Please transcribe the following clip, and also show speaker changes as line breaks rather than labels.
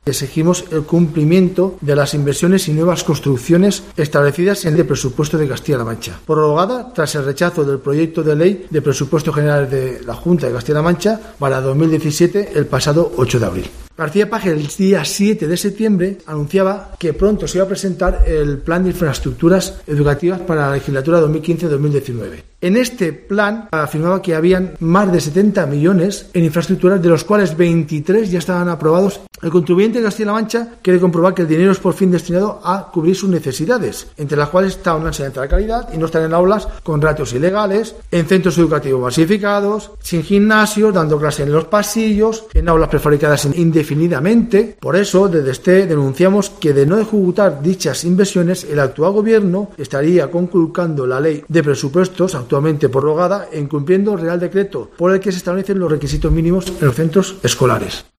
Exigimos el cumplimiento de las inversiones y nuevas construcciones establecidas en el presupuesto de Castilla-La Mancha, prorrogada tras el rechazo del proyecto de ley de presupuestos generales de la Junta de Castilla-La Mancha para 2017 el pasado 8 de abril. García Paje el día 7 de septiembre anunciaba que pronto se iba a presentar el plan de infraestructuras educativas para la legislatura 2015-2019. En este plan afirmaba que habían más de 70 millones en infraestructuras, de los cuales 23 ya estaban aprobados. El contribuyente de Castilla-La Mancha quiere comprobar que el dinero es por fin destinado a cubrir sus necesidades, entre las cuales está una enseñanza de calidad y no estar en aulas con ratios ilegales, en centros educativos masificados, sin gimnasios, dando clases en los pasillos, en aulas prefabricadas indefinidamente. Por eso, desde este denunciamos que de no ejecutar dichas inversiones, el actual gobierno estaría conculcando la ley de presupuestos actualmente prorrogada e incumpliendo el Real Decreto por el que se establecen los requisitos mínimos en los centros escolares.